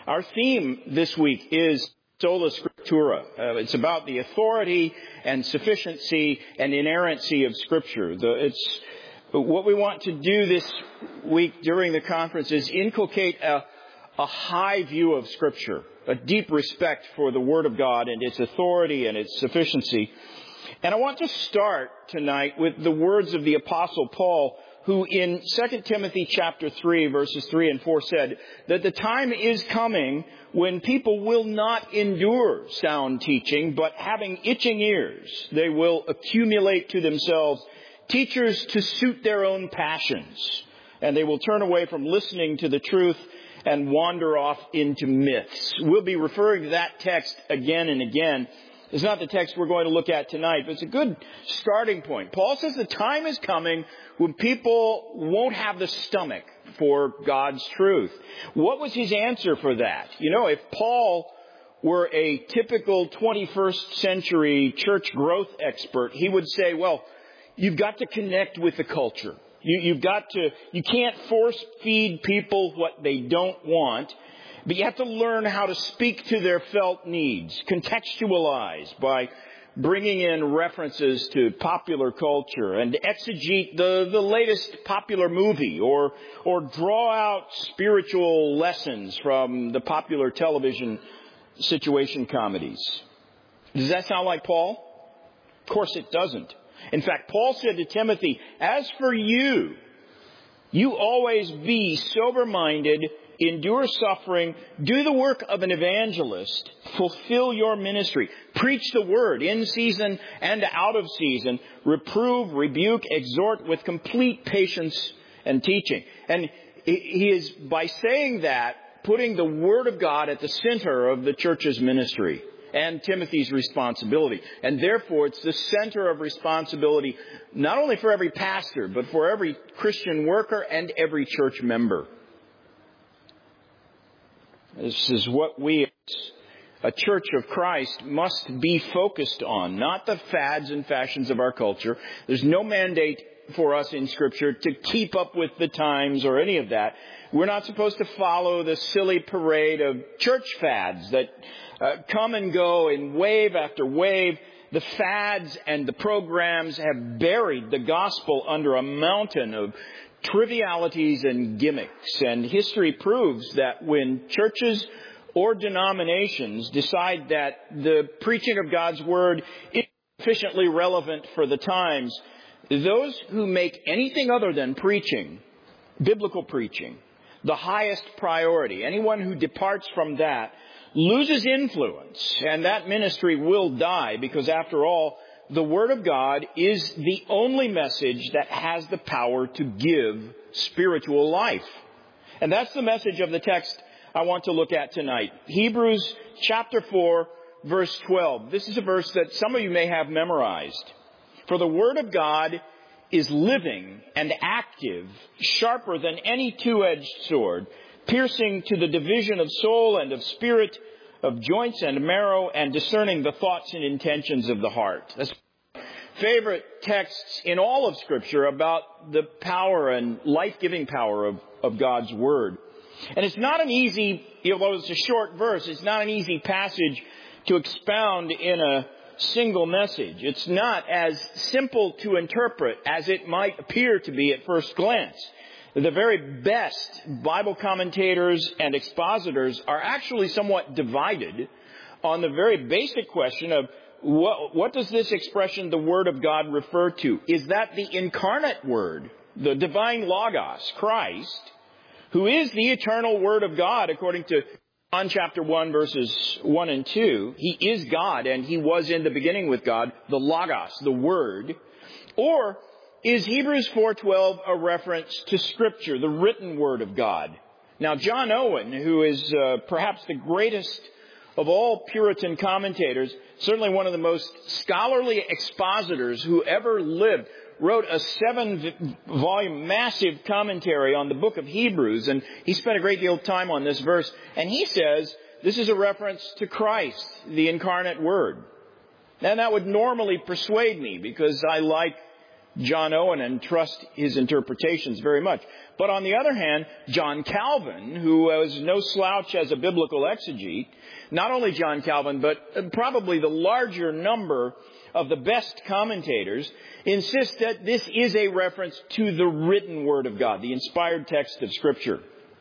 Our theme this week is Sola Scriptura. It's about the authority and sufficiency and inerrancy of Scripture. What we want to do this week during the conference is inculcate a high view of Scripture, a deep respect for the Word of God and its authority and its sufficiency. And I want to start tonight with the words of the Apostle Paul, who in 2 Timothy chapter 3, verses 3 and 4 said that the time is coming when people will not endure sound teaching, but having itching ears, they will accumulate to themselves teachers to suit their own passions, and they will turn away from listening to the truth and wander off into myths. We'll be referring to that text again and again. It's not the text we're going to look at tonight, but it's a good starting point. Paul says the time is coming when people won't have the stomach for God's truth. What was his answer for that? You know, if Paul were a typical 21st century church growth expert, he would say, well, you've got to connect with the culture. You can't force feed people what they don't want. But you have to learn how to speak to their felt needs, contextualize by bringing in references to popular culture and exegete the latest popular movie or draw out spiritual lessons from the popular television situation comedies. Does that sound like Paul? Of course it doesn't. In fact, Paul said to Timothy, as for you always be sober-minded, endure suffering, do the work of an evangelist, fulfill your ministry, preach the word in season and out of season, reprove, rebuke, exhort with complete patience and teaching. And he is, by saying that, putting the word of God at the center of the church's ministry and Timothy's responsibility. And therefore, it's the center of responsibility not only for every pastor, but for every Christian worker and every church member. This is what we, a church of Christ, must be focused on, not the fads and fashions of our culture. There's no mandate for us in Scripture to keep up with the times or any of that. We're not supposed to follow the silly parade of church fads that come and go in wave after wave. The fads and the programs have buried the gospel under a mountain of trivialities and gimmicks. And history proves that when churches or denominations decide that the preaching of God's Word is sufficiently relevant for the times, those who make anything other than preaching, biblical preaching, the highest priority, anyone who departs from that loses influence, and that ministry will die, because after all, the Word of God is the only message that has the power to give spiritual life. And that's the message of the text I want to look at tonight. Hebrews chapter 4, verse 12. This is a verse that some of you may have memorized. For the Word of God is living and active, sharper than any two-edged sword, piercing to the division of soul and of spirit, of joints and marrow, and discerning the thoughts and intentions of the heart. That's my favorite texts in all of Scripture about the power and life-giving power of God's Word. And it's not an easy, although it's a short verse, it's not an easy passage to expound in a single message. It's not as simple to interpret as it might appear to be at first glance. The very best Bible commentators and expositors are actually somewhat divided on the very basic question of what does this expression, the Word of God, refer to? Is that the incarnate Word, the divine Logos, Christ, who is the eternal Word of God, according to John chapter 1, verses 1 and 2. He is God, and He was in the beginning with God, the Logos, the Word. Or is Hebrews 4:12 a reference to Scripture, the written Word of God? Now, John Owen, who is perhaps the greatest of all Puritan commentators, certainly one of the most scholarly expositors who ever lived, wrote a 7-volume massive commentary on the book of Hebrews, and he spent a great deal of time on this verse. And he says this is a reference to Christ, the incarnate Word. Now, that would normally persuade me, because I like John Owen and trust his interpretations very much. But on the other hand, John Calvin, who was no slouch as a biblical exegete, not only John Calvin, but probably the larger number of the best commentators, insist that this is a reference to the written Word of God, the inspired text of Scripture.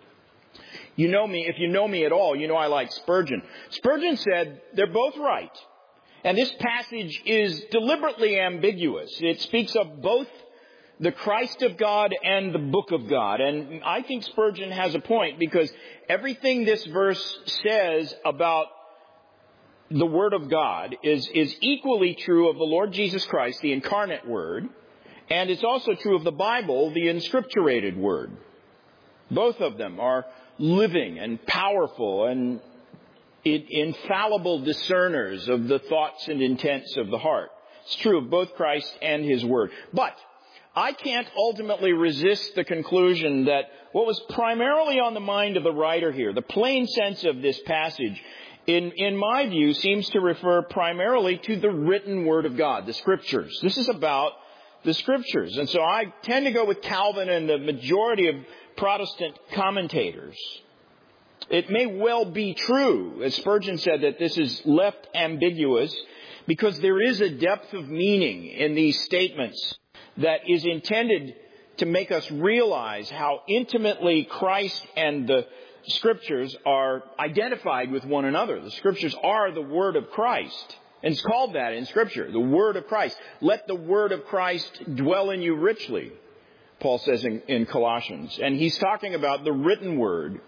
You know me, if you know me at all, you know I like Spurgeon. Spurgeon said they're both right. And this passage is deliberately ambiguous. It speaks of both the Christ of God and the book of God. And I think Spurgeon has a point, because everything this verse says about the Word of God is equally true of the Lord Jesus Christ, the incarnate Word, and it's also true of the Bible, the inscripturated Word. Both of them are living and powerful and infallible discerners of the thoughts and intents of the heart. It's true of both Christ and His Word. But I can't ultimately resist the conclusion that what was primarily on the mind of the writer here, the plain sense of this passage, in my view, seems to refer primarily to the written Word of God, the Scriptures. This is about the Scriptures. And so I tend to go with Calvin and the majority of Protestant commentators. It may well be true, as Spurgeon said, that this is left ambiguous because there is a depth of meaning in these statements that is intended to make us realize how intimately Christ and the Scriptures are identified with one another. The Scriptures are the Word of Christ. And it's called that in Scripture, the Word of Christ. Let the Word of Christ dwell in you richly, Paul says in Colossians. And he's talking about the written Word.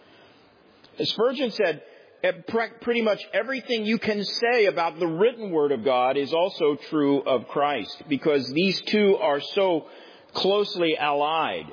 Spurgeon said, pretty much everything you can say about the written Word of God is also true of Christ, because these two are so closely allied.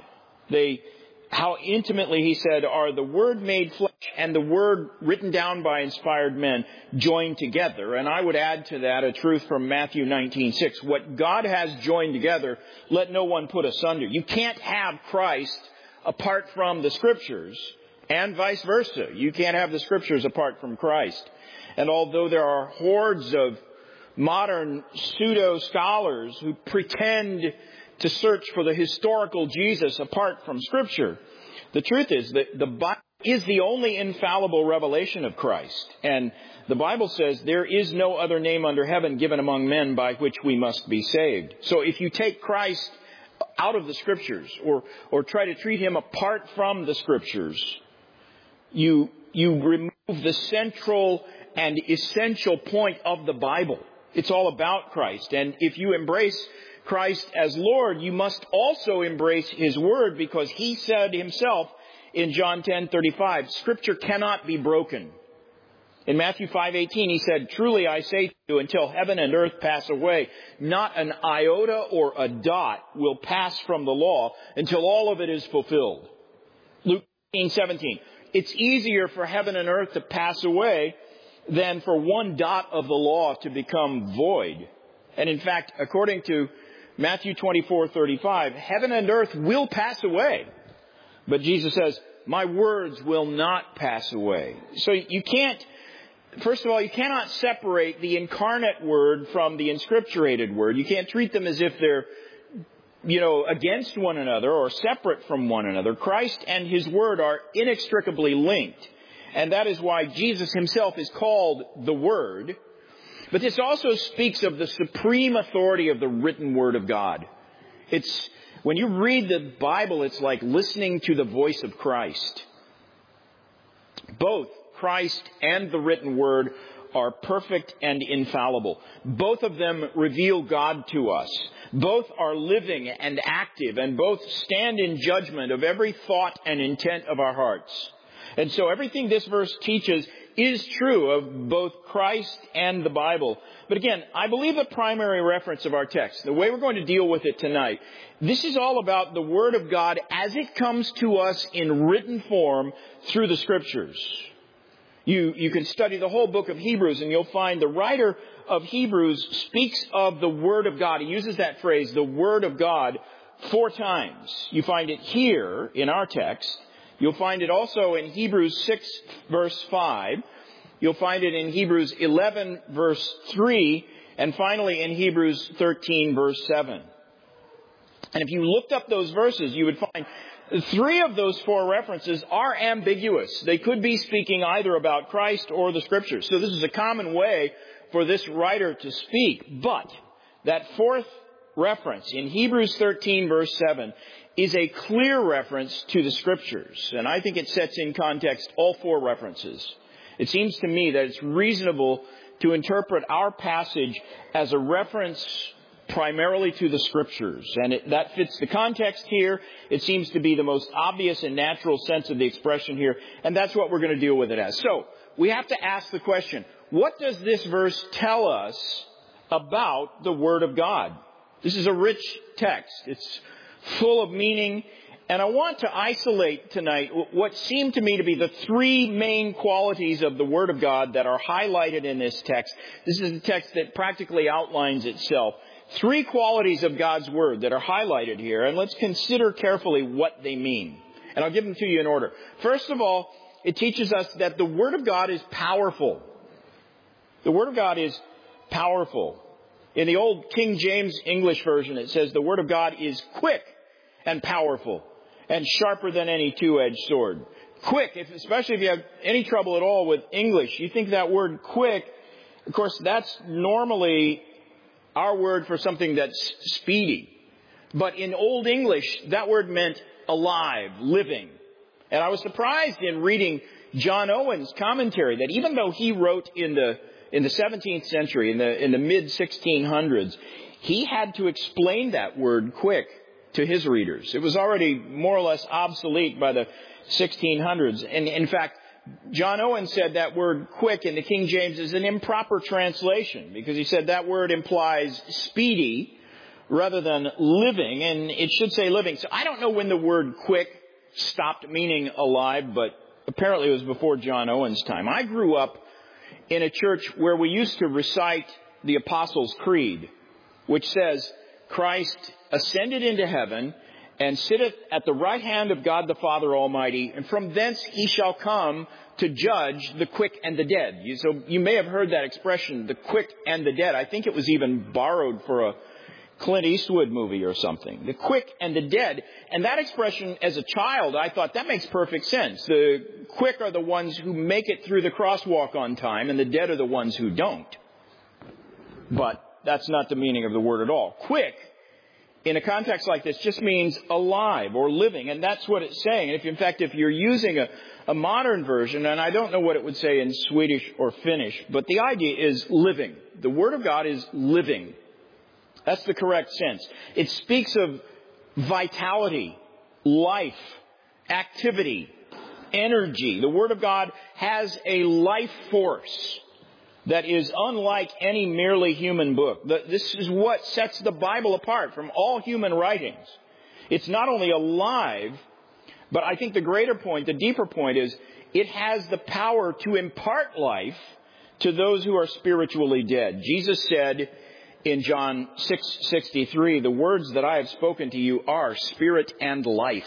How intimately, he said, are the Word made flesh and the Word written down by inspired men joined together. And I would add to that a truth from Matthew 19:6. What God has joined together, let no one put asunder. You can't have Christ apart from the Scriptures, and vice versa. You can't have the Scriptures apart from Christ. And although there are hordes of modern pseudo-scholars who pretend to search for the historical Jesus apart from Scripture, the truth is that the Bible is the only infallible revelation of Christ. And the Bible says there is no other name under heaven given among men by which we must be saved. So if you take Christ out of the Scriptures or try to treat Him apart from the Scriptures, you remove the central and essential point of the Bible. It's all about Christ. And if you embrace Christ as Lord, you must also embrace His Word, because He said Himself in John 10:35, Scripture cannot be broken. In Matthew 5:18, He said, truly I say to you, until heaven and earth pass away, not an iota or a dot will pass from the law until all of it is fulfilled. Luke 17. It's easier for heaven and earth to pass away than for one dot of the law to become void. And in fact, according to Matthew 24:35, heaven and earth will pass away. But Jesus says, my words will not pass away. So first of all, you cannot separate the incarnate Word from the inscripturated Word. You can't treat them as if they're, against one another or separate from one another. Christ and His Word are inextricably linked. And that is why Jesus Himself is called the Word. But this also speaks of the supreme authority of the written Word of God. When you read the Bible, it's like listening to the voice of Christ. Both Christ and the written Word are perfect and infallible. Both of them reveal God to us. Both are living and active, and both stand in judgment of every thought and intent of our hearts. And so everything this verse teaches is true of both Christ and the Bible. But again, I believe the primary reference of our text, the way we're going to deal with it tonight, this is all about the Word of God as it comes to us in written form through the Scriptures. You can study the whole book of Hebrews, and you'll find the writer of Hebrews speaks of the Word of God. He uses that phrase, the Word of God, 4 times. You find it here in our text. You'll find it also in Hebrews 6, verse 5. You'll find it in Hebrews 11, verse 3. And finally in Hebrews 13, verse 7. And if you looked up those verses, you would find 3 of those 4 references are ambiguous. They could be speaking either about Christ or the Scriptures. So this is a common way for this writer to speak. But that 4th reference in Hebrews 13 verse 7 is a clear reference to the Scriptures. And I think it sets in context all 4 references. It seems to me that it's reasonable to interpret our passage as a reference primarily to the Scriptures. And that fits the context here. It seems to be the most obvious and natural sense of the expression here. And that's what we're going to deal with it as. So, we have to ask the question, what does this verse tell us about the Word of God? This is a rich text. It's full of meaning. And I want to isolate tonight what seem to me to be the 3 main qualities of the Word of God that are highlighted in this text. This is a text that practically outlines itself. 3 qualities of God's Word that are highlighted here, and let's consider carefully what they mean. And I'll give them to you in order. First of all, it teaches us that the Word of God is powerful. The Word of God is powerful. In the old King James English version, it says the Word of God is quick and powerful and sharper than any two-edged sword. Quick, especially if you have any trouble at all with English. You think that word quick, of course, that's normally our word for something that's speedy. But in Old English, that word meant alive, living. And I was surprised in reading John Owen's commentary that even though he wrote in the 17th century, in the mid-1600s, he had to explain that word quick to his readers. It was already more or less obsolete by the 1600s. And in fact, John Owen said that word quick in the King James is an improper translation because he said that word implies speedy rather than living, and it should say living. So I don't know when the word quick stopped meaning alive, but apparently it was before John Owen's time. I grew up in a church where we used to recite the Apostles' Creed, which says, Christ ascended into heaven and sitteth at the right hand of God the Father Almighty, and from thence he shall come to judge the quick and the dead. So you may have heard that expression, the quick and the dead. I think it was even borrowed for a Clint Eastwood movie or something. The quick and the dead. And that expression, as a child, I thought that makes perfect sense. The quick are the ones who make it through the crosswalk on time, and the dead are the ones who don't. But that's not the meaning of the word at all. Quick, in a context like this, just means alive or living, and that's what it's saying. And in fact, if you're using a modern version, and I don't know what it would say in Swedish or Finnish, but the idea is living. The Word of God is living. That's the correct sense. It speaks of vitality, life, activity, energy. The Word of God has a life force that is unlike any merely human book. This is what sets the Bible apart from all human writings. It's not only alive, but I think the greater point, the deeper point is it has the power to impart life to those who are spiritually dead. Jesus said in John 6:63, the words that I have spoken to you are spirit and life.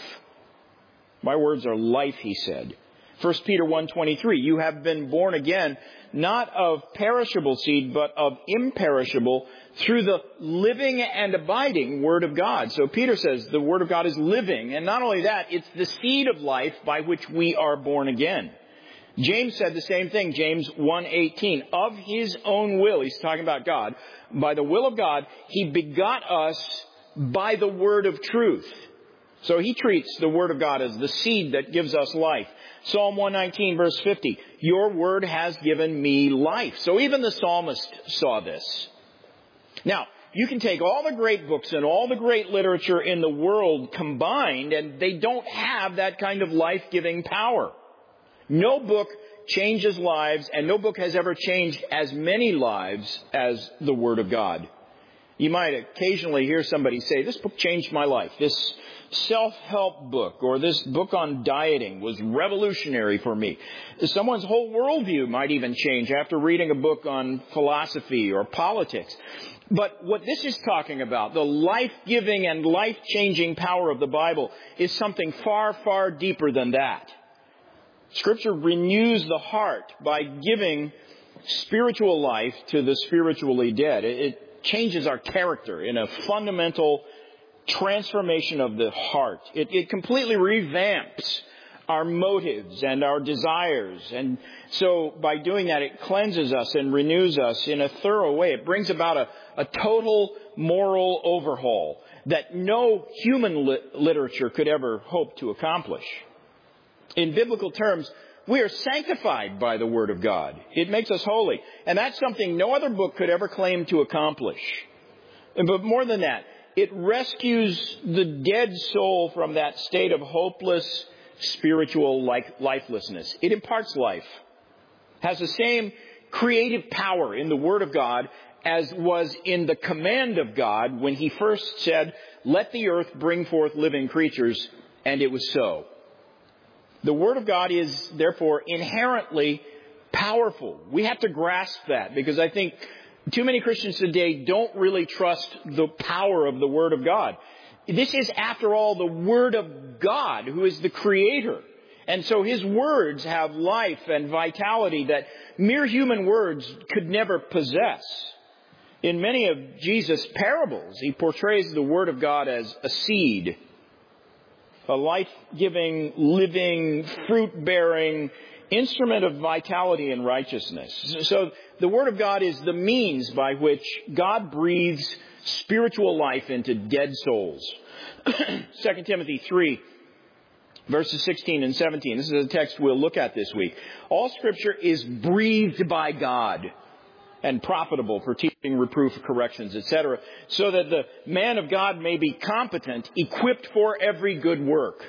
My words are life, he said. 1 Peter 1:23, you have been born again, not of perishable seed, but of imperishable, through the living and abiding Word of God. So Peter says the Word of God is living, and not only that, it's the seed of life by which we are born again. James said the same thing, James 1:18, of his own will, he's talking about God, by the will of God, he begot us by the word of truth. So he treats the Word of God as the seed that gives us life. Psalm 119 verse 50, your word has given me life. So even the psalmist saw this. Now, you can take all the great books and all the great literature in the world combined, and they don't have that kind of life-giving power. No book changes lives, and no book has ever changed as many lives as the Word of God. You might occasionally hear somebody say, this book changed my life. This self-help book or this book on dieting was revolutionary for me. Someone's whole worldview might even change after reading a book on philosophy or politics. But what this is talking about, the life-giving and life-changing power of the Bible, is something far, far deeper than that. Scripture renews the heart by giving spiritual life to the spiritually dead. It changes our character in a fundamental transformation of the heart. It completely revamps our motives and our desires. And so by doing that, it cleanses us and renews us in a thorough way. It brings about a total moral overhaul that no human literature could ever hope to accomplish. In biblical terms, we are sanctified by the Word of God. It makes us holy. And that's something no other book could ever claim to accomplish. But more than that, it rescues the dead soul from that state of hopeless spiritual lifelessness. It imparts life. Has the same creative power in the Word of God as was in the command of God when He first said, "Let the earth bring forth living creatures," and it was so. The Word of God is, therefore, inherently powerful. We have to grasp that, because I think too many Christians today don't really trust the power of the Word of God. This is, after all, the Word of God, who is the Creator. And so His words have life and vitality that mere human words could never possess. In many of Jesus' parables, He portrays the Word of God as a seed, a life-giving, living, fruit-bearing instrument of vitality and righteousness. So the Word of God is the means by which God breathes spiritual life into dead souls. 2 Timothy 3, verses 16 and 17. This is a text we'll look at this week. All Scripture is breathed by God and profitable for teaching, reproof, corrections, etc., so that the man of God may be competent, equipped for every good work.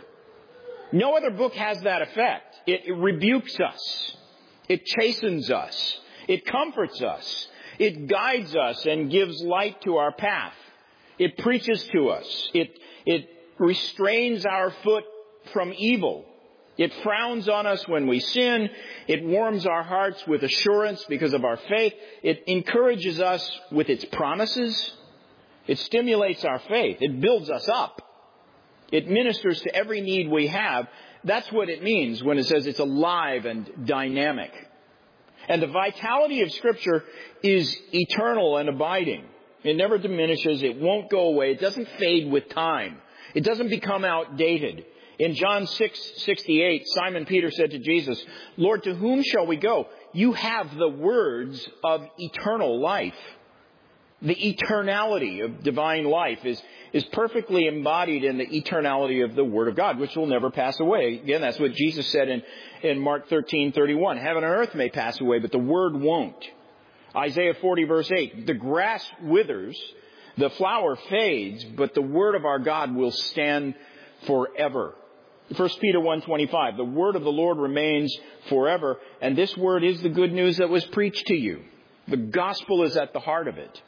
No other book has that effect. It rebukes us. It chastens us. It comforts us. It guides us and gives light to our path. It preaches to us. It restrains our foot from evil. It frowns on us when we sin. It warms our hearts with assurance because of our faith. It encourages us with its promises. It stimulates our faith. It builds us up. It ministers to every need we have. That's what it means when it says it's alive and dynamic. And the vitality of Scripture is eternal and abiding. It never diminishes. It won't go away. It doesn't fade with time. It doesn't become outdated. In John 6:68, Simon Peter said to Jesus, "Lord, to whom shall we go? You have the words of eternal life." The eternality of divine life is perfectly embodied in the eternality of the Word of God, which will never pass away. Again, that's what Jesus said in Mark 13:31. Heaven and earth may pass away, but the Word won't. Isaiah 40, verse 8. The grass withers, the flower fades, but the Word of our God will stand forever. 1 Peter 1:25. The Word of the Lord remains forever, and this Word is the good news that was preached to you. The gospel is at the heart of it.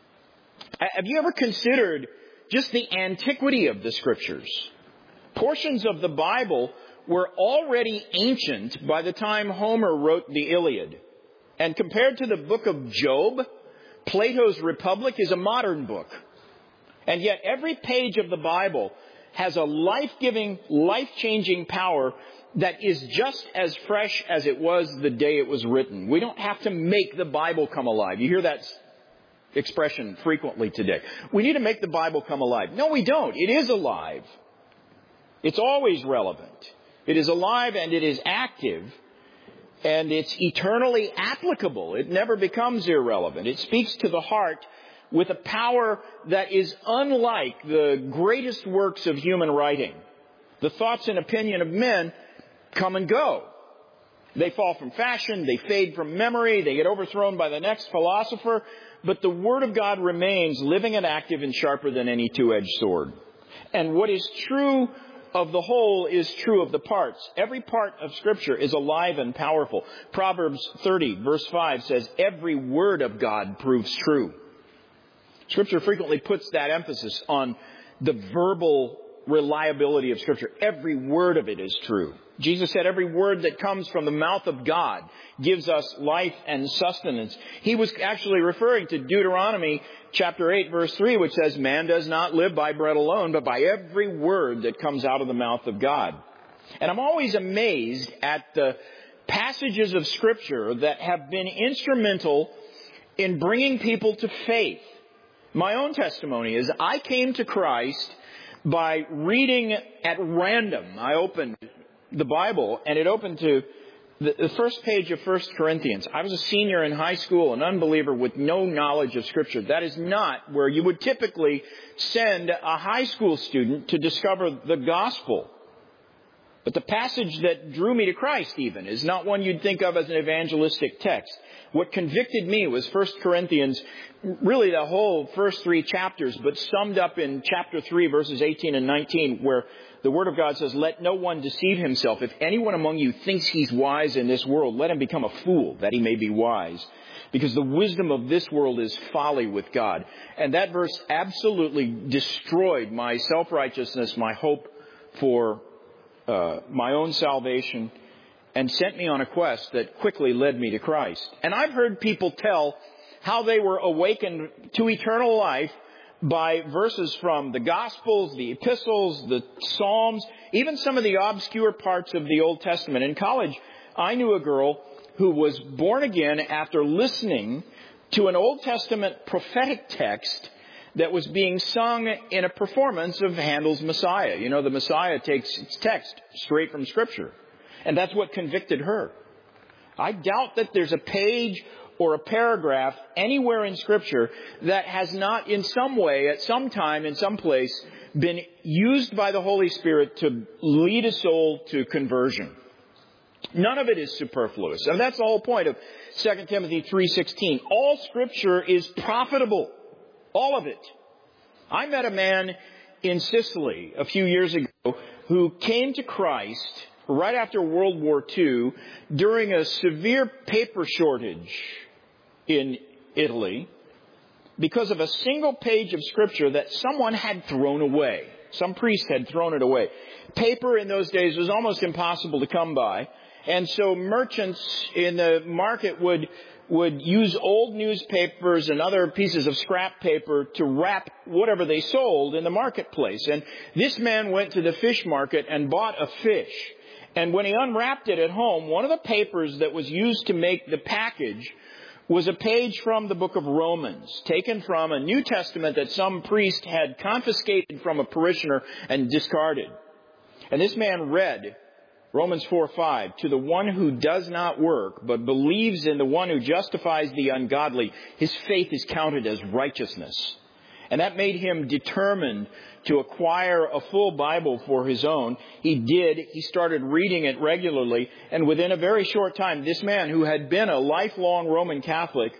Have you ever considered just the antiquity of the Scriptures? Portions of the Bible were already ancient by the time Homer wrote the Iliad. And compared to the book of Job, Plato's Republic is a modern book. And yet every page of the Bible has a life-giving, life-changing power that is just as fresh as it was the day it was written. We don't have to make the Bible come alive. You hear that expression frequently today. We need to make the Bible come alive. No, we don't. It is alive. It's always relevant. It is alive and it is active, and it's eternally applicable. It never becomes irrelevant. It speaks to the heart with a power that is unlike the greatest works of human writing. The thoughts and opinion of men come and go. They fall from fashion, they fade from memory, they get overthrown by the next philosopher, but the Word of God remains living and active and sharper than any two-edged sword. And what is true of the whole is true of the parts. Every part of Scripture is alive and powerful. Proverbs 30, verse 5 says, every word of God proves true. Scripture frequently puts that emphasis on the verbal reliability of Scripture. Every word of it is true. Jesus said every word that comes from the mouth of God gives us life and sustenance. He was actually referring to Deuteronomy chapter 8, verse 3, which says, man does not live by bread alone, but by every word that comes out of the mouth of God. And I'm always amazed at the passages of Scripture that have been instrumental in bringing people to faith. My own testimony is I came to Christ by reading at random. I opened the Bible, and it opened to the first page of 1 Corinthians. I was a senior in high school, an unbeliever with no knowledge of Scripture. That is not where you would typically send a high school student to discover the gospel. But the passage that drew me to Christ even is not one you'd think of as an evangelistic text. What convicted me was 1 Corinthians, really the whole first 3 chapters, but summed up in chapter 3, verses 18 and 19, where the Word of God says, "Let no one deceive himself. If anyone among you thinks he's wise in this world, let him become a fool, that he may be wise. Because the wisdom of this world is folly with God." And that verse absolutely destroyed my self-righteousness, my hope for my own salvation, and sent me on a quest that quickly led me to Christ. And I've heard people tell how they were awakened to eternal life by verses from the Gospels, the Epistles, the Psalms, even some of the obscure parts of the Old Testament. In college, I knew a girl who was born again after listening to an Old Testament prophetic text that was being sung in a performance of Handel's Messiah. You know, the Messiah takes its text straight from Scripture. And that's what convicted her. I doubt that there's a page or a paragraph anywhere in Scripture that has not in some way, at some time, in some place, been used by the Holy Spirit to lead a soul to conversion. None of it is superfluous. And that's the whole point of 2 Timothy 3:16. All Scripture is profitable. All of it. I met a man in Sicily a few years ago who came to Christ right after World War II during a severe paper shortage in Italy because of a single page of Scripture that someone had thrown away. Some priest had thrown it away. Paper in those days was almost impossible to come by. And so merchants in the market would use old newspapers and other pieces of scrap paper to wrap whatever they sold in the marketplace. And this man went to the fish market and bought a fish. And when he unwrapped it at home, one of the papers that was used to make the package was a page from the book of Romans, taken from a New Testament that some priest had confiscated from a parishioner and discarded. And this man read Romans 4:5, "To the one who does not work, but believes in the one who justifies the ungodly, his faith is counted as righteousness." And that made him determined to acquire a full Bible for his own. He did. He started reading it regularly. And within a very short time, this man who had been a lifelong Roman Catholic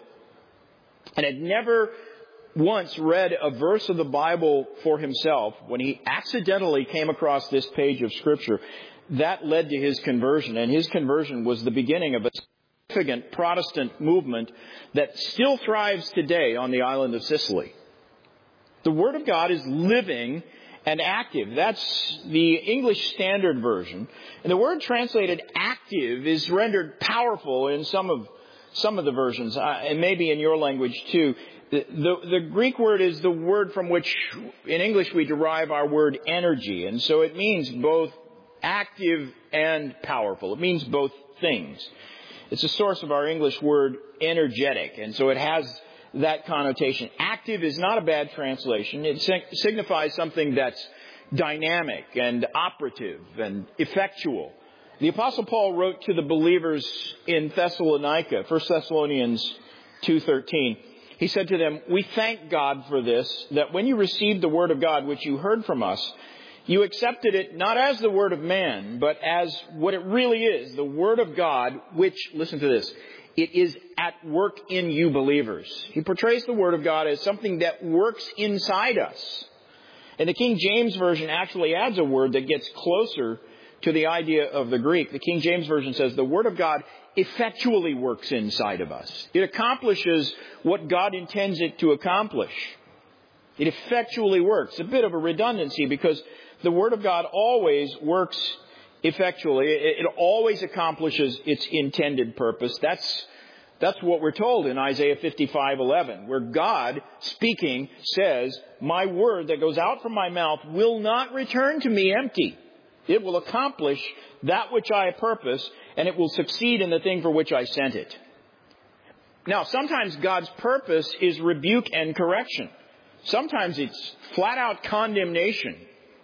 and had never once read a verse of the Bible for himself, when he accidentally came across this page of Scripture, that led to his conversion. And his conversion was the beginning of a significant Protestant movement that still thrives today on the island of Sicily. The Word of God is living and active. That's the English Standard Version. And the word translated active is rendered powerful in some of the versions, and maybe in your language too. The Greek word is the word from which in English we derive our word energy. And so it means both active and powerful. It means both things. It's a source of our English word energetic. And so it has that connotation. Active is not a bad translation. It signifies something that's dynamic and operative and effectual. The Apostle Paul wrote to the believers in Thessalonica, 1 Thessalonians 2:13. He said to them, "We thank God for this, that when you received the word of God which you heard from us, you accepted it not as the word of man, but as what it really is, the word of God, which," listen to this, "it is at work in you believers." He portrays the Word of God as something that works inside us. And the King James Version actually adds a word that gets closer to the idea of the Greek. The King James Version says the Word of God effectually works inside of us. It accomplishes what God intends it to accomplish. It effectually works. A bit of a redundancy because the Word of God always works effectually. It always accomplishes its intended purpose. That's what we're told in Isaiah 55:11, where God speaking says, "My word that goes out from my mouth will not return to me empty. It will accomplish that which I purpose, and it will succeed in the thing for which I sent it." Now, sometimes God's purpose is rebuke and correction. Sometimes it's flat out condemnation.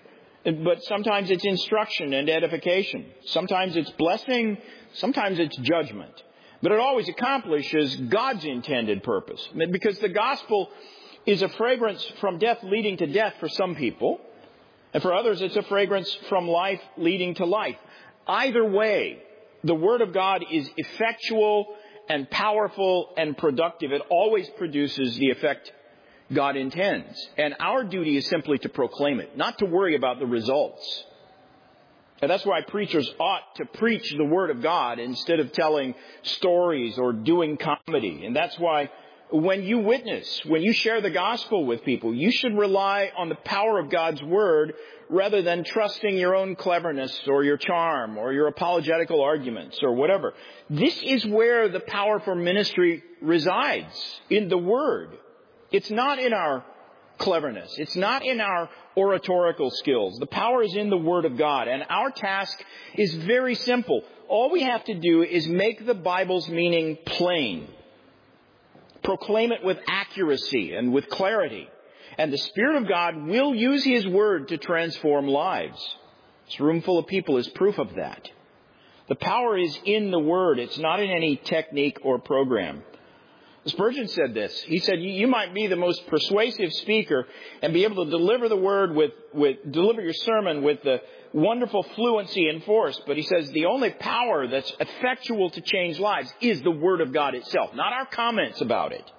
But sometimes it's instruction and edification. Sometimes it's blessing. Sometimes it's judgment. But it always accomplishes God's intended purpose. Because the gospel is a fragrance from death leading to death for some people. And for others, it's a fragrance from life leading to life. Either way, the Word of God is effectual and powerful and productive. It always produces the effect God intends. And our duty is simply to proclaim it, not to worry about the results. And that's why preachers ought to preach the Word of God instead of telling stories or doing comedy. And that's why when you witness, when you share the gospel with people, you should rely on the power of God's Word rather than trusting your own cleverness or your charm or your apologetical arguments or whatever. This is where the power for ministry resides, in the Word. It's not in our cleverness. It's not in our oratorical skills. The power is in the Word of God. And our task is very simple. All we have to do is make the Bible's meaning plain. Proclaim it with accuracy and with clarity. And the Spirit of God will use His Word to transform lives. This room full of people is proof of that. The power is in the Word. It's not in any technique or program. Spurgeon said this. He said, you might be the most persuasive speaker and be able to deliver the word deliver your sermon with the wonderful fluency and force. But he says the only power that's effectual to change lives is the Word of God itself, not our comments about it.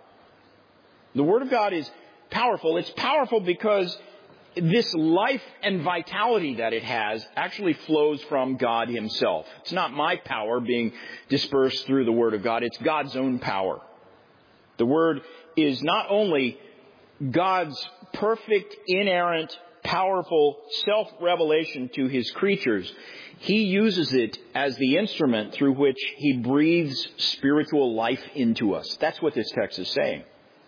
The Word of God is powerful. It's powerful because this life and vitality that it has actually flows from God Himself. It's not my power being dispersed through the Word of God. It's God's own power. The Word is not only God's perfect, inerrant, powerful self-revelation to His creatures. He uses it as the instrument through which He breathes spiritual life into us. That's what this text is saying.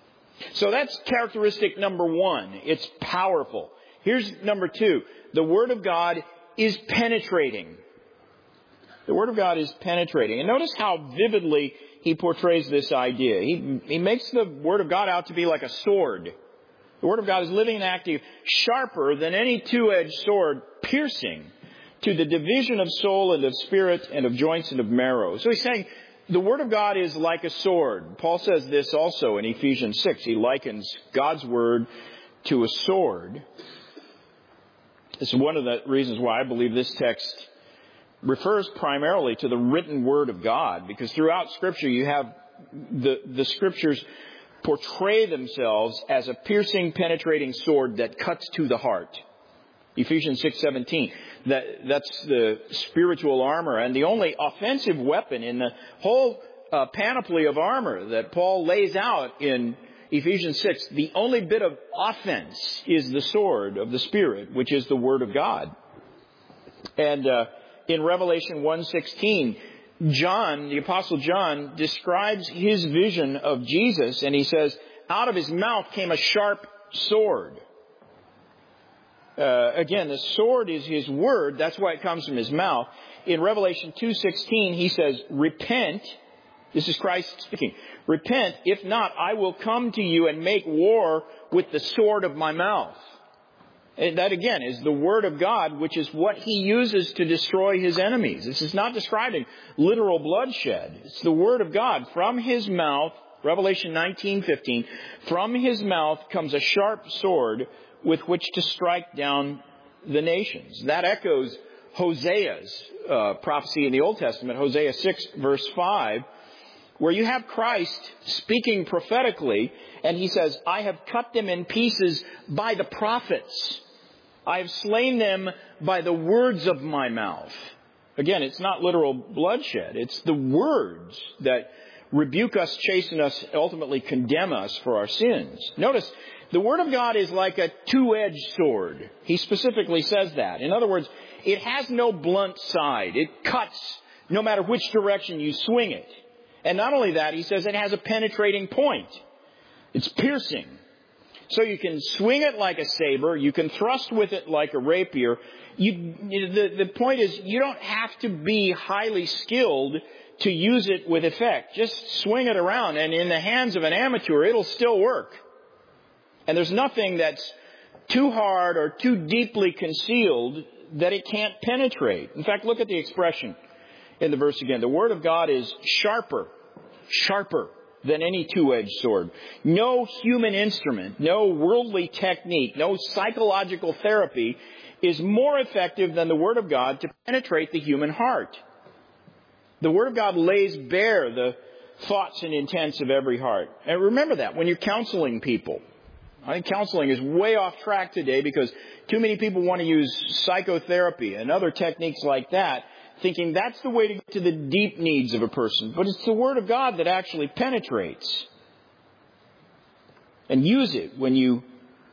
So that's characteristic number one. It's powerful. Here's number two. The Word of God is penetrating. The Word of God is penetrating. And notice how vividly he portrays this idea. He makes the Word of God out to be like a sword. The Word of God is living and active, sharper than any two-edged sword, piercing to the division of soul and of spirit and of joints and of marrow. So he's saying the Word of God is like a sword. Paul says this also in Ephesians 6. He likens God's Word to a sword. This is one of the reasons why I believe this text refers primarily to the written Word of God, because throughout Scripture you have the Scriptures portray themselves as a piercing, penetrating sword that cuts to the heart. Ephesians 6:17. That's the spiritual armor, and the only offensive weapon in the whole panoply of armor that Paul lays out in Ephesians 6. The only bit of offense is the sword of the Spirit, which is the Word of God. And in Revelation 1:16, John, the Apostle John, describes his vision of Jesus, and he says, out of his mouth came a sharp sword. Again, the sword is his word. That's why it comes from his mouth. In Revelation 2:16, he says, repent. This is Christ speaking. Repent, if not, I will come to you and make war with the sword of my mouth. And that again is the Word of God, which is what He uses to destroy His enemies. This is not describing literal bloodshed. It's the Word of God. From His mouth, Revelation 19:15, from His mouth comes a sharp sword with which to strike down the nations. That echoes Hosea's prophecy in the Old Testament, Hosea 6 verse 5, where you have Christ speaking prophetically, and He says, I have cut them in pieces by the prophets. I have slain them by the words of my mouth. Again, it's not literal bloodshed. It's the words that rebuke us, chasten us, ultimately condemn us for our sins. Notice, the Word of God is like a two-edged sword. He specifically says that. In other words, it has no blunt side. It cuts no matter which direction you swing it. And not only that, he says it has a penetrating point. It's piercing. So you can swing it like a saber. You can thrust with it like a rapier. The point is, you don't have to be highly skilled to use it with effect. Just swing it around, and in the hands of an amateur, it'll still work. And there's nothing that's too hard or too deeply concealed that it can't penetrate. In fact, look at the expression in the verse again. The Word of God is sharper than any two-edged sword. No human instrument, no worldly technique, no psychological therapy is more effective than the Word of God to penetrate the human heart. The Word of God lays bare the thoughts and intents of every heart. And remember that when you're counseling people. I think counseling is way off track today because too many people want to use psychotherapy and other techniques like that, thinking that's the way to get to the deep needs of a person. But it's the Word of God that actually penetrates. And use it when you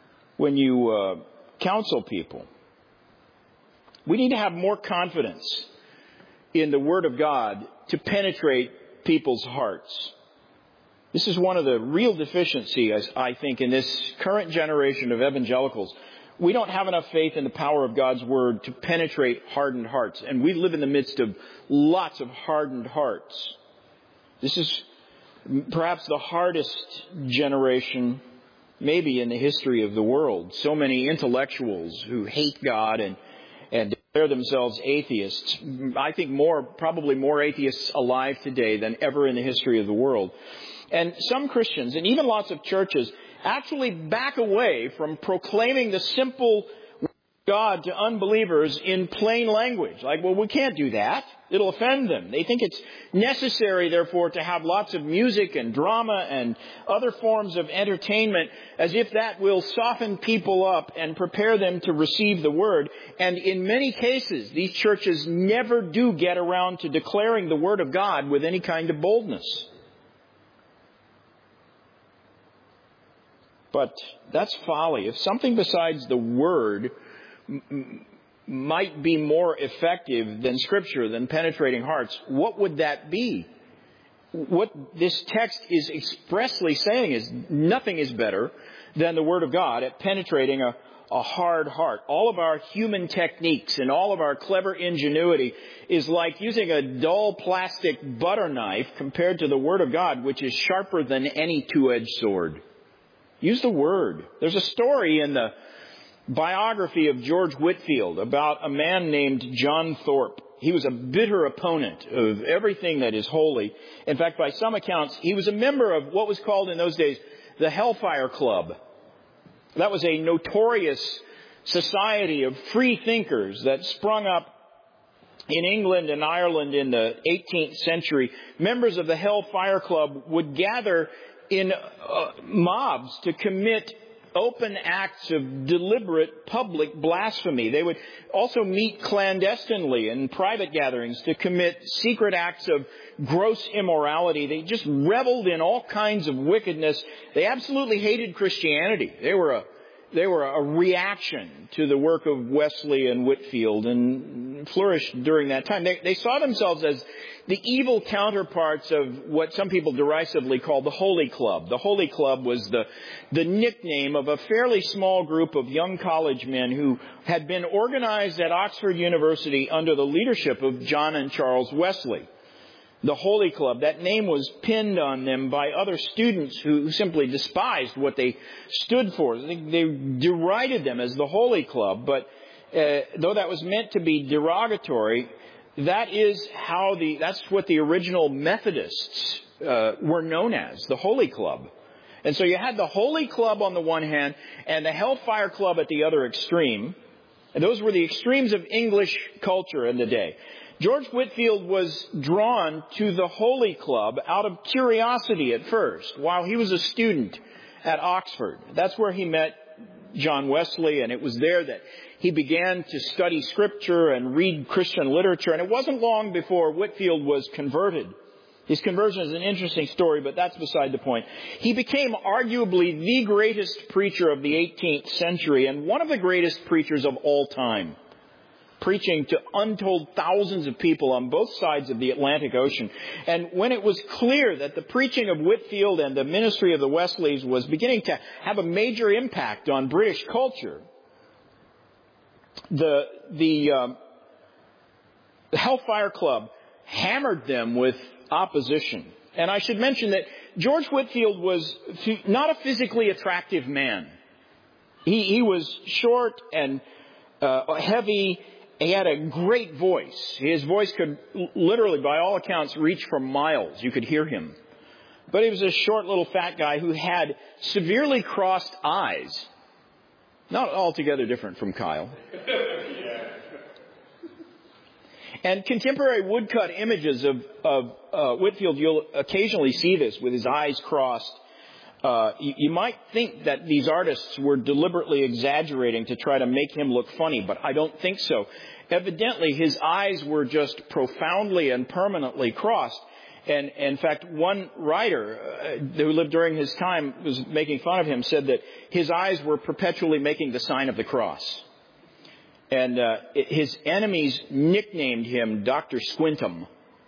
counsel people. We need to have more confidence in the Word of God to penetrate people's hearts. This is one of the real deficiencies, I think, in this current generation of evangelicals. We don't have enough faith in the power of God's Word to penetrate hardened hearts. And we live in the midst of lots of hardened hearts. This is perhaps the hardest generation maybe in the history of the world. So many intellectuals who hate God and declare themselves atheists. I think probably more atheists alive today than ever in the history of the world. And some Christians, and even lots of churches, actually back away from proclaiming the simple word of God to unbelievers in plain language. Like, well, we can't do that. It'll offend them. They think it's necessary, therefore, to have lots of music and drama and other forms of entertainment as if that will soften people up and prepare them to receive the Word. And in many cases, these churches never do get around to declaring the Word of God with any kind of boldness. But that's folly. If something besides the Word might be more effective than Scripture, than penetrating hearts, what would that be? What this text is expressly saying is nothing is better than the Word of God at penetrating a hard heart. All of our human techniques and all of our clever ingenuity is like using a dull plastic butter knife compared to the Word of God, which is sharper than any two-edged sword. Use the Word. There's a story in the biography of George Whitefield about a man named John Thorpe. He was a bitter opponent of everything that is holy. In fact, by some accounts, he was a member of what was called in those days the Hellfire Club. That was a notorious society of free thinkers that sprung up in England and Ireland in the 18th century. Members of the Hellfire Club would gather in mobs to commit open acts of deliberate public blasphemy. They would also meet clandestinely in private gatherings to commit secret acts of gross immorality. They just reveled in all kinds of wickedness. They absolutely hated Christianity. They were a reaction to the work of Wesley and Whitefield and flourished during that time. They saw themselves as the evil counterparts of what some people derisively call the Holy Club. The Holy Club was the nickname of a fairly small group of young college men who had been organized at Oxford University under the leadership of John and Charles Wesley. The Holy Club, that name was pinned on them by other students who simply despised what they stood for. They derided them as the Holy Club, but though that was meant to be derogatory, that's what the original Methodists were known as, the Holy Club. And so you had the Holy Club on the one hand and the Hellfire Club at the other extreme. And those were the extremes of English culture in the day. George Whitefield was drawn to the Holy Club out of curiosity at first, while he was a student at Oxford. That's where he met John Wesley, and it was there that he began to study Scripture and read Christian literature. And it wasn't long before Whitefield was converted. His conversion is an interesting story, but that's beside the point. He became arguably the greatest preacher of the 18th century and one of the greatest preachers of all time, preaching to untold thousands of people on both sides of the Atlantic Ocean. And when it was clear that the preaching of Whitefield and the ministry of the Wesleys was beginning to have a major impact on British culture, the Hellfire Club hammered them with opposition. And I should mention that George Whitefield was not a physically attractive man. He was short and heavy. He had a great voice. His voice could literally, by all accounts, reach for miles. You could hear him. But he was a short little fat guy who had severely crossed eyes. Not altogether different from Kyle. And contemporary woodcut images of Whitefield, you'll occasionally see this with his eyes crossed. You might think that these artists were deliberately exaggerating to try to make him look funny, but I don't think so. Evidently, his eyes were just profoundly and permanently crossed. And in fact, one writer who lived during his time was making fun of him, said that his eyes were perpetually making the sign of the cross. And his enemies nicknamed him Dr. Squintum.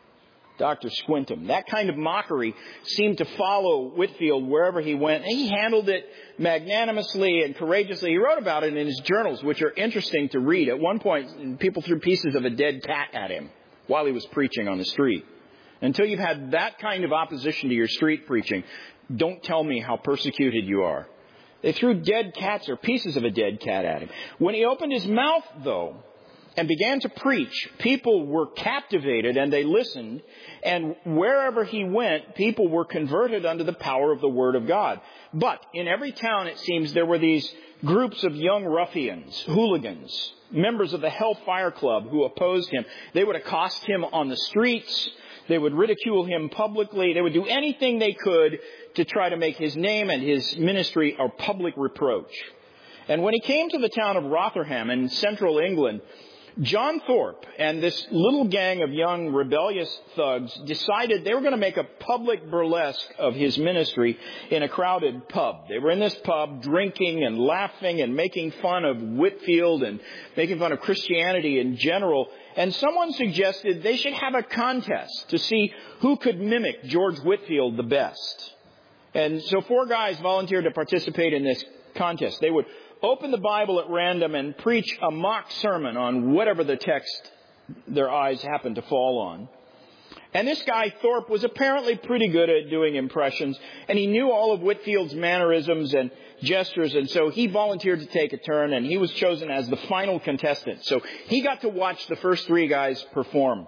Dr. Squintum. That kind of mockery seemed to follow Whitefield wherever he went. And he handled it magnanimously and courageously. He wrote about it in his journals, which are interesting to read. At one point, people threw pieces of a dead cat at him while he was preaching on the street. Until you've had that kind of opposition to your street preaching, don't tell me how persecuted you are. They threw dead cats or pieces of a dead cat at him. When he opened his mouth, though, and began to preach, people were captivated and they listened. And wherever he went, people were converted under the power of the Word of God. But in every town, it seems, there were these groups of young ruffians, hooligans, members of the Hellfire Club who opposed him. They would accost him on the streets. They would ridicule him publicly. They would do anything they could to try to make his name and his ministry a public reproach. And when he came to the town of Rotherham in central England, John Thorpe and this little gang of young rebellious thugs decided they were going to make a public burlesque of his ministry in a crowded pub. They were in this pub drinking and laughing and making fun of Whitefield and making fun of Christianity in general. And someone suggested they should have a contest to see who could mimic George Whitefield the best. And so 4 guys volunteered to participate in this contest. They would open the Bible at random and preach a mock sermon on whatever the text their eyes happened to fall on. And this guy, Thorpe, was apparently pretty good at doing impressions, and he knew all of Whitefield's mannerisms and gestures, and so he volunteered to take a turn, and he was chosen as the final contestant. So he got to watch the first 3 guys perform.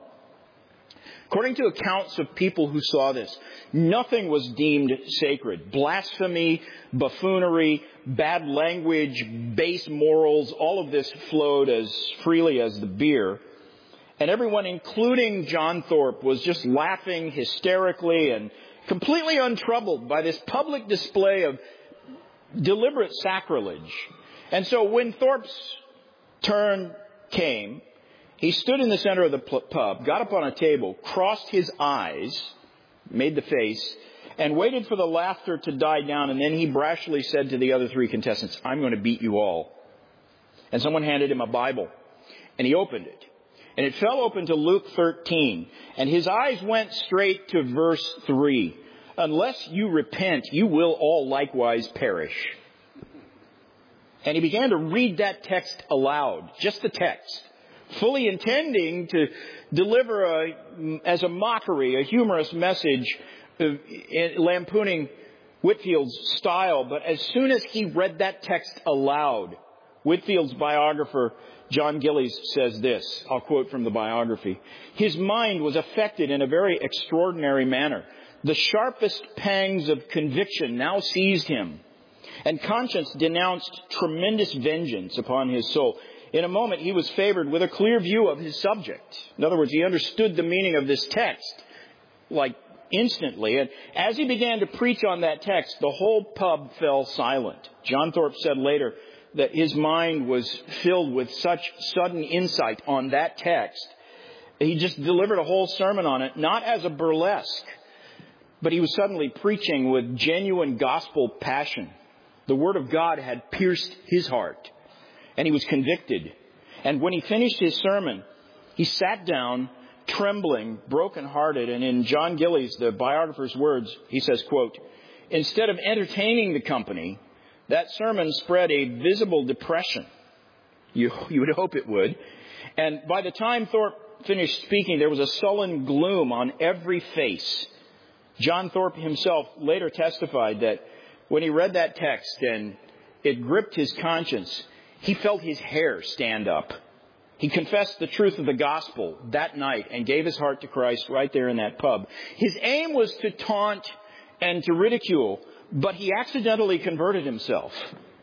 According to accounts of people who saw this, nothing was deemed sacred. Blasphemy, buffoonery, bad language, base morals, all of this flowed as freely as the beer. And everyone, including John Thorpe, was just laughing hysterically and completely untroubled by this public display of deliberate sacrilege. And so when Thorpe's turn came, he stood in the center of the pub, got up on a table, crossed his eyes, made the face, and waited for the laughter to die down. And then he brashly said to the other 3 contestants, "I'm going to beat you all." And someone handed him a Bible, and he opened it. And it fell open to Luke 13, and his eyes went straight to verse 3. "Unless you repent, you will all likewise perish." And he began to read that text aloud, just the text, fully intending to deliver as a mockery, a humorous message, lampooning Whitefield's style. But as soon as he read that text aloud, Whitefield's biographer, John Gillies, says this. I'll quote from the biography. "His mind was affected in a very extraordinary manner. The sharpest pangs of conviction now seized him, and conscience denounced tremendous vengeance upon his soul. In a moment, he was favored with a clear view of his subject." In other words, he understood the meaning of this text, like instantly. And as he began to preach on that text, the whole pub fell silent. John Thorpe said later that his mind was filled with such sudden insight on that text. He just delivered a whole sermon on it, not as a burlesque, but he was suddenly preaching with genuine gospel passion. The Word of God had pierced his heart, and he was convicted. And when he finished his sermon, he sat down, trembling, brokenhearted. And in John Gillies, the biographer's words, he says, quote, "Instead of entertaining the company, that sermon spread a visible depression." You would hope it would. And by the time Thorpe finished speaking, there was a sullen gloom on every face. John Thorpe himself later testified that when he read that text and it gripped his conscience. He felt his hair stand up. He confessed the truth of the gospel that night and gave his heart to Christ right there in that pub. His aim was to taunt and to ridicule, but he accidentally converted himself.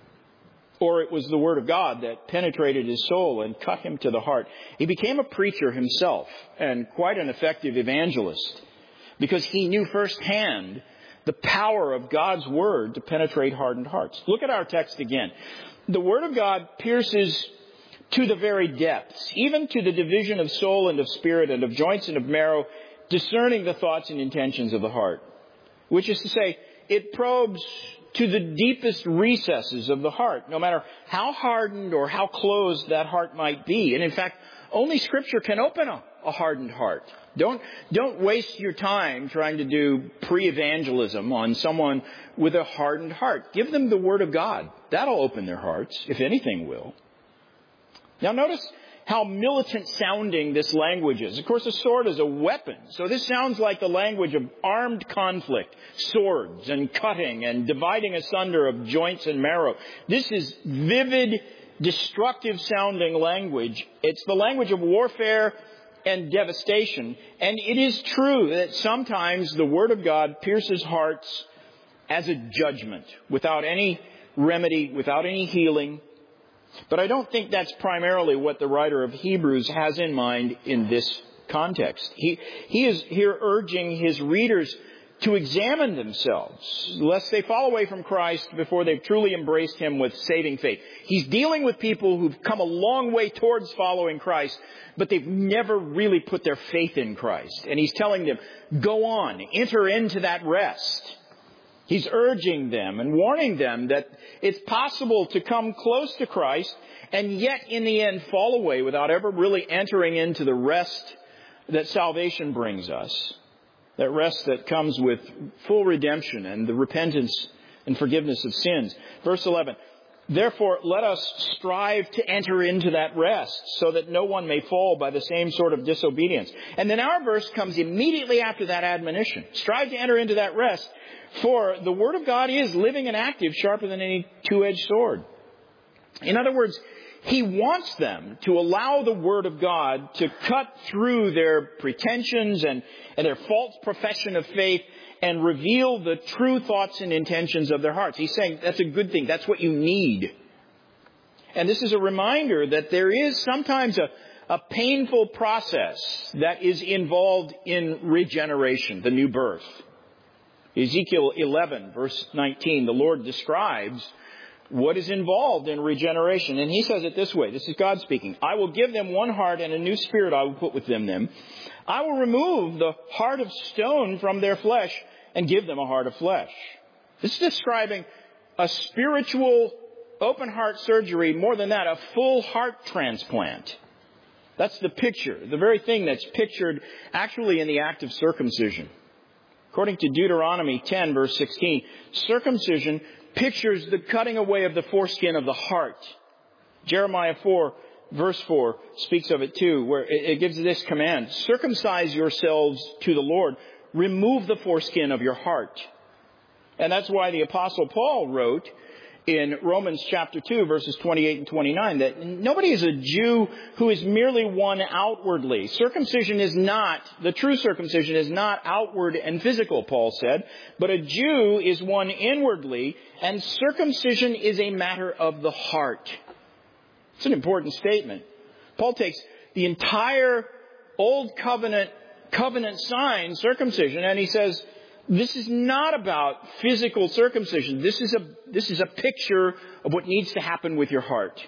Or it was the Word of God that penetrated his soul and cut him to the heart. He became a preacher himself and quite an effective evangelist because he knew firsthand the power of God's Word to penetrate hardened hearts. Look at our text again. The Word of God pierces to the very depths, even to the division of soul and of spirit and of joints and of marrow, discerning the thoughts and intentions of the heart. Which is to say, it probes to the deepest recesses of the heart, no matter how hardened or how closed that heart might be. And in fact, only Scripture can open a hardened heart. Don't waste your time trying to do pre-evangelism on someone with a hardened heart. Give them the Word of God. That'll open their hearts, if anything will. Now notice how militant sounding this language is. Of course, a sword is a weapon. So this sounds like the language of armed conflict, swords and cutting and dividing asunder of joints and marrow. This is vivid, destructive sounding language. It's the language of warfare and devastation. And it is true that sometimes the Word of God pierces hearts as a judgment, without any remedy, without any healing. But I don't think that's primarily what the writer of Hebrews has in mind in this context. He is here urging his readers to examine themselves, lest they fall away from Christ before they've truly embraced Him with saving faith. He's dealing with people who've come a long way towards following Christ, but they've never really put their faith in Christ. And he's telling them, go on, enter into that rest. He's urging them and warning them that it's possible to come close to Christ and yet in the end fall away without ever really entering into the rest that salvation brings us. That rest that comes with full redemption and the repentance and forgiveness of sins. Verse 11, therefore let us strive to enter into that rest so that no one may fall by the same sort of disobedience. And then our verse comes immediately after that admonition. Strive to enter into that rest. For the Word of God is living and active, sharper than any two-edged sword. In other words, He wants them to allow the Word of God to cut through their pretensions and their false profession of faith and reveal the true thoughts and intentions of their hearts. He's saying that's a good thing. That's what you need. And this is a reminder that there is sometimes a painful process that is involved in regeneration, the new birth. Ezekiel 11, verse 19, the Lord describes what is involved in regeneration. And He says it this way. This is God speaking. I will give them one heart and a new spirit I will put within them. I will remove the heart of stone from their flesh and give them a heart of flesh. This is describing a spiritual open heart surgery. More than that, a full heart transplant. That's the picture, the very thing that's pictured actually in the act of circumcision. According to Deuteronomy 10, verse 16, circumcision pictures the cutting away of the foreskin of the heart. Jeremiah 4, verse 4 speaks of it too, where it gives this command, circumcise yourselves to the Lord, remove the foreskin of your heart. And that's why the Apostle Paul wrote in Romans chapter 2, verses 28 and 29, that nobody is a Jew who is merely one outwardly. Circumcision is not, the true circumcision is not outward and physical, Paul said, but a Jew is one inwardly, and circumcision is a matter of the heart. It's an important statement. Paul takes the entire Old Covenant sign, circumcision, and he says, this is not about physical circumcision. This is a picture of what needs to happen with your heart.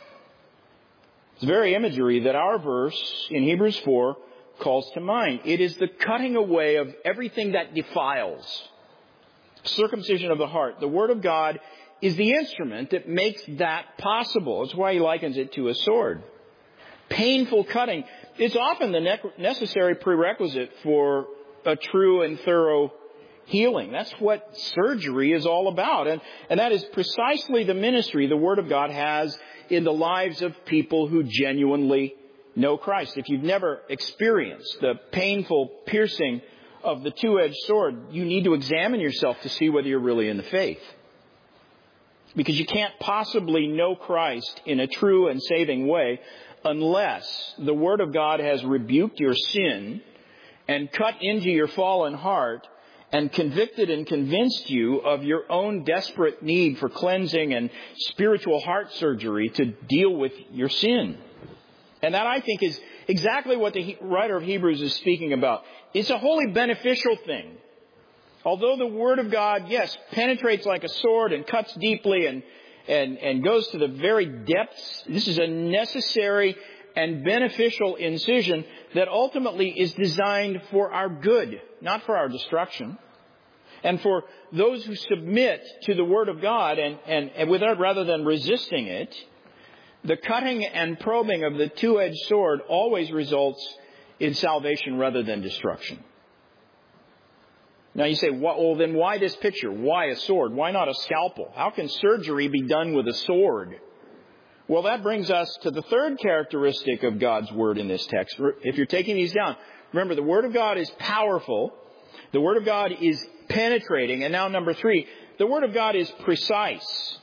It's the very imagery that our verse in Hebrews 4 calls to mind. It is the cutting away of everything that defiles. Circumcision of the heart. The Word of God is the instrument that makes that possible. That's why he likens it to a sword. Painful cutting is often the necessary prerequisite for a true and thorough healing. That's what surgery is all about. And that is precisely the ministry the Word of God has in the lives of people who genuinely know Christ. If you've never experienced the painful piercing of the two-edged sword, you need to examine yourself to see whether you're really in the faith. Because you can't possibly know Christ in a true and saving way unless the Word of God has rebuked your sin and cut into your fallen heart and convicted and convinced you of your own desperate need for cleansing and spiritual heart surgery to deal with your sin. And that, I think, is exactly what the writer of Hebrews is speaking about. It's a wholly beneficial thing. Although the Word of God, yes, penetrates like a sword and cuts deeply and goes to the very depths, this is a necessary and beneficial incision that ultimately is designed for our good, not for our destruction. And for those who submit to the Word of God and without, rather than resisting it, the cutting and probing of the two-edged sword always results in salvation rather than destruction. Now you say, well, then why this picture? Why a sword? Why not a scalpel? How can surgery be done with a sword? Well, that brings us to the third characteristic of God's Word in this text. If you're taking these down, remember, the Word of God is powerful. The Word of God is penetrating. And now number 3, the Word of God is precise.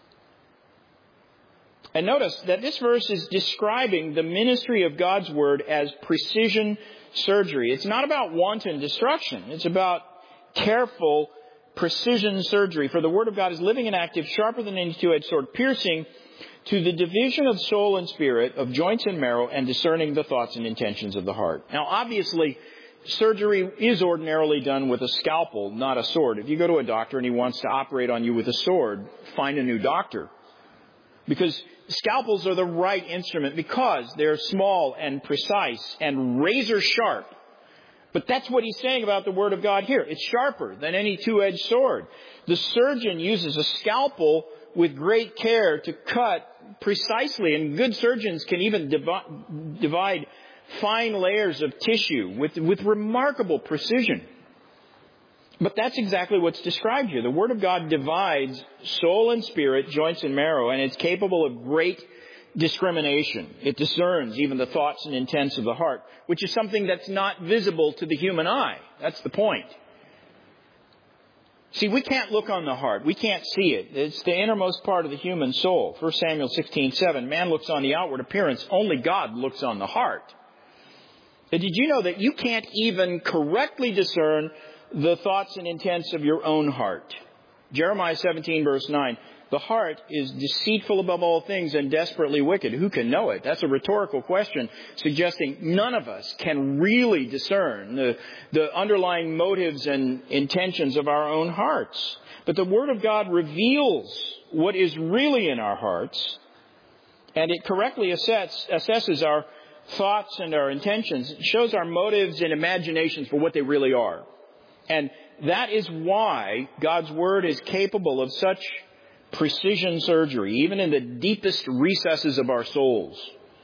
And notice that this verse is describing the ministry of God's Word as precision surgery. It's not about wanton destruction. It's about careful precision surgery. For the Word of God is living and active, sharper than any two-edged sword, piercing to the division of soul and spirit, of joints and marrow, and discerning the thoughts and intentions of the heart. Now, obviously, surgery is ordinarily done with a scalpel, not a sword. If you go to a doctor and he wants to operate on you with a sword, find a new doctor. Because scalpels are the right instrument because they're small and precise and razor sharp. But that's what he's saying about the Word of God here. It's sharper than any two-edged sword. The surgeon uses a scalpel with great care to cut precisely, and good surgeons can even divide fine layers of tissue with remarkable precision. But that's exactly what's described here. The Word of God divides soul and spirit, joints and marrow, and it's capable of great discrimination. It discerns even the thoughts and intents of the heart, which is something that's not visible to the human eye. That's the point. See, we can't look on the heart. We can't see it. It's the innermost part of the human soul. 1 Samuel 16:7, man looks on the outward appearance. Only God looks on the heart. And did you know that you can't even correctly discern the thoughts and intents of your own heart? Jeremiah 17, verse 9, the heart is deceitful above all things and desperately wicked. Who can know it? That's a rhetorical question suggesting none of us can really discern the underlying motives and intentions of our own hearts. But the Word of God reveals what is really in our hearts, and it correctly assesses our thoughts and our intentions. It shows our motives and imaginations for what they really are. And that is why God's Word is capable of such precision surgery, even in the deepest recesses of our souls.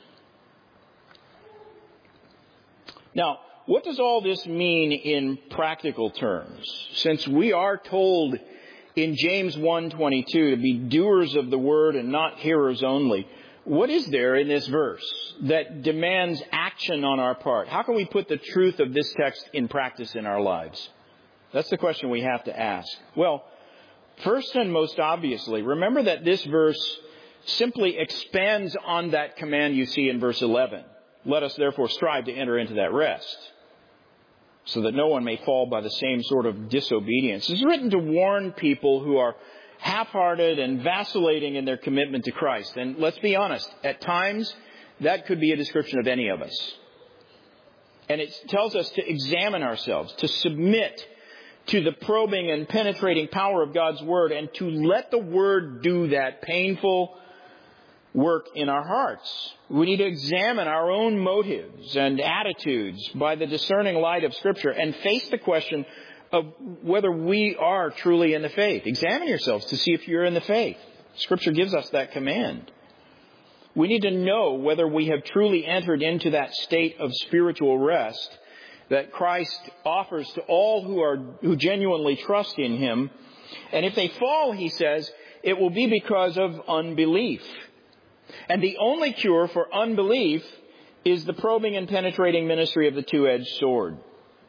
Now, what does all this mean in practical terms? Since we are told in James 1:22 to be doers of the Word and not hearers only, what is there in this verse that demands action on our part? How can we put the truth of this text in practice in our lives? That's the question we have to ask. Well, first and most obviously, remember that this verse simply expands on that command you see in verse 11. Let us therefore strive to enter into that rest, so that no one may fall by the same sort of disobedience. It's written to warn people who are half-hearted and vacillating in their commitment to Christ. And let's be honest, at times that could be a description of any of us. And it tells us to examine ourselves, to submit to the probing and penetrating power of God's Word, and to let the Word do that painful work in our hearts. We need to examine our own motives and attitudes by the discerning light of Scripture and face the question of whether we are truly in the faith. Examine yourselves to see if you're in the faith. Scripture gives us that command. We need to know whether we have truly entered into that state of spiritual rest that Christ offers to all who genuinely trust in Him. And if they fall, he says, it will be because of unbelief. And the only cure for unbelief is the probing and penetrating ministry of the two-edged sword.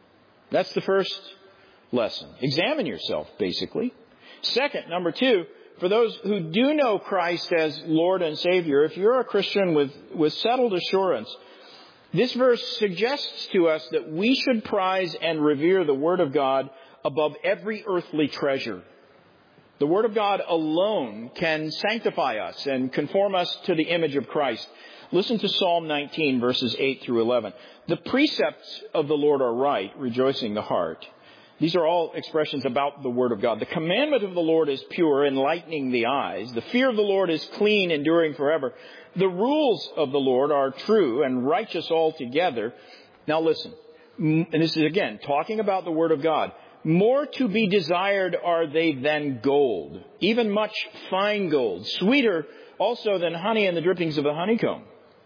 That's the first lesson. Examine yourself, basically. Second, number 2, for those who do know Christ as Lord and Savior, if you're a Christian with settled assurance, this verse suggests to us that we should prize and revere the Word of God above every earthly treasure. The Word of God alone can sanctify us and conform us to the image of Christ. Listen to Psalm 19, verses 8 through 11. The precepts of the Lord are right, rejoicing the heart. These are all expressions about the Word of God. The commandment of the Lord is pure, enlightening the eyes. The fear of the Lord is clean, enduring forever. The rules of the Lord are true and righteous altogether. Now listen, and this is again talking about the Word of God. More to be desired are they than gold, even much fine gold, sweeter also than honey and the drippings of the honeycomb.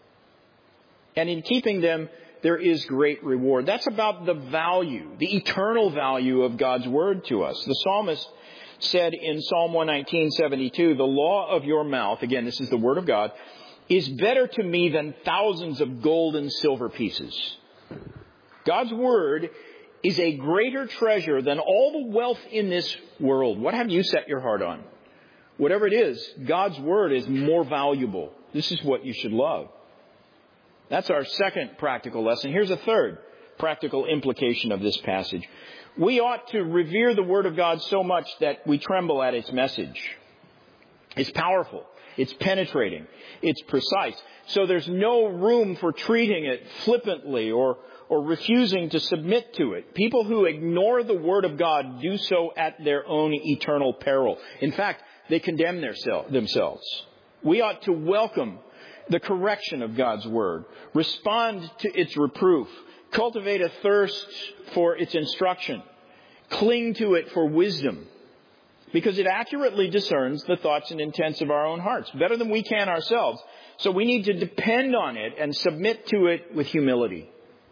And in keeping them, there is great reward. That's about the value, the eternal value of God's Word to us. The psalmist said in Psalm 119:72, the law of your mouth, again, this is the Word of God, is better to me than thousands of gold and silver pieces. God's Word is a greater treasure than all the wealth in this world. What have you set your heart on? Whatever it is, God's Word is more valuable. This is what you should love. That's our second practical lesson. Here's a third practical implication of this passage. We ought to revere the Word of God so much that we tremble at its message. It's powerful. It's penetrating. It's precise. So there's no room for treating it flippantly or refusing to submit to it. People who ignore the Word of God do so at their own eternal peril. In fact, they condemn themselves. We ought to welcome the correction of God's Word, respond to its reproof, cultivate a thirst for its instruction, cling to it for wisdom, because it accurately discerns the thoughts and intents of our own hearts, better than we can ourselves. So we need to depend on it and submit to it with humility.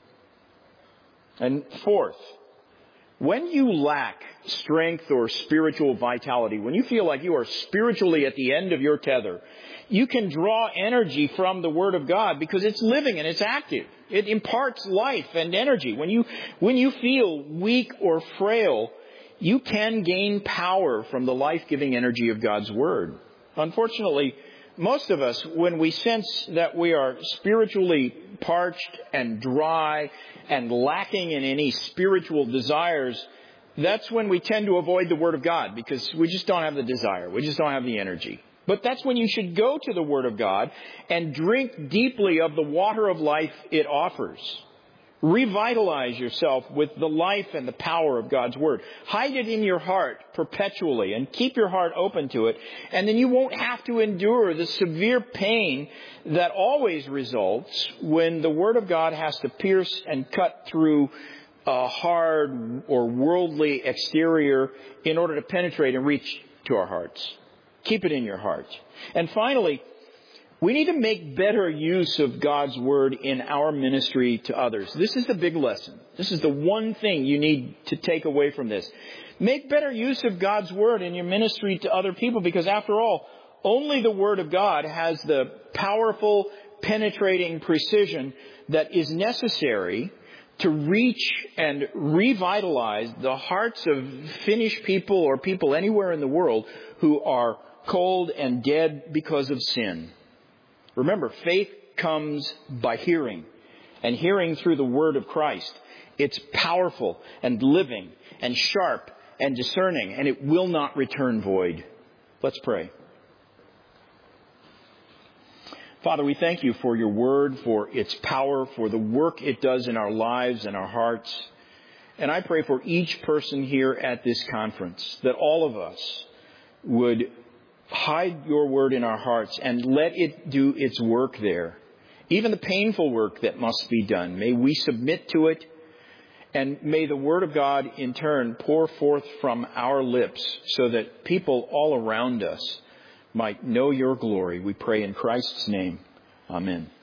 And fourth, when you lack strength or spiritual vitality, when you feel like you are spiritually at the end of your tether, you can draw energy from the Word of God because it's living and it's active. It imparts life and energy. When you feel weak or frail, you can gain power from the life-giving energy of God's Word. Unfortunately, most of us, when we sense that we are spiritually parched and dry and lacking in any spiritual desires, that's when we tend to avoid the Word of God because we just don't have the desire. We just don't have the energy. But that's when you should go to the Word of God and drink deeply of the water of life it offers. Revitalize yourself with the life and the power of God's Word. Hide it in your heart perpetually and keep your heart open to it. And then you won't have to endure the severe pain that always results when the Word of God has to pierce and cut through a hard or worldly exterior in order to penetrate and reach to our hearts. Keep it in your heart. And finally, we need to make better use of God's Word in our ministry to others. This is the big lesson. This is the one thing you need to take away from this. Make better use of God's Word in your ministry to other people because after all, only the Word of God has the powerful, penetrating precision that is necessary to reach and revitalize the hearts of Finnish people or people anywhere in the world who are cold and dead because of sin. Remember, faith comes by hearing, and hearing through the Word of Christ. It's powerful and living and sharp and discerning, and it will not return void. Let's pray. Father, we thank you for your Word, for its power, for the work it does in our lives and our hearts. And I pray for each person here at this conference that all of us would hide your Word in our hearts and let it do its work there. Even the painful work that must be done. May we submit to it, and may the Word of God in turn pour forth from our lips so that people all around us might know your glory. We pray in Christ's name. Amen.